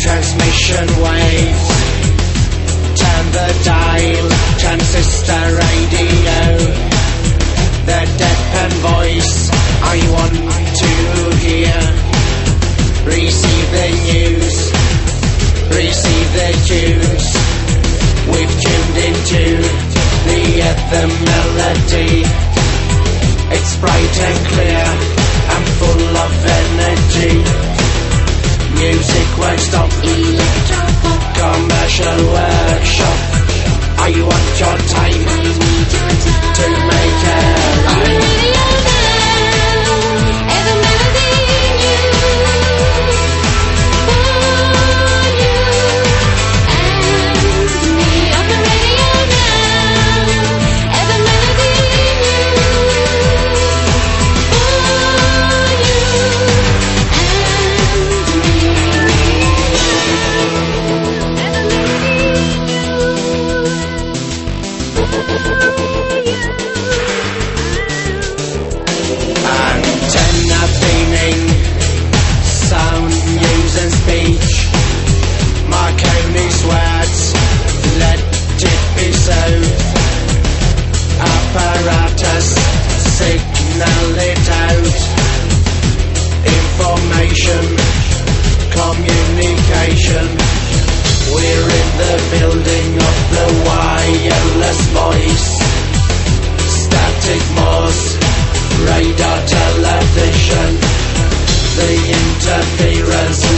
transmission waves. Turn the dial, transistor radio. The deafened voice I want to hear. Receive the news, receive the cues. We've tuned into the anthem melody. It's bright and clear and full of energy. Music won't stop. Electropop commercial workshop. I want your time to make a line. Antenna beaming, sound, news and speech. Marconi's words, let it be so. Apparatus, signal it out. Information, communication. We're in the building of the wireless voice. Static Morse, radar, television. The interference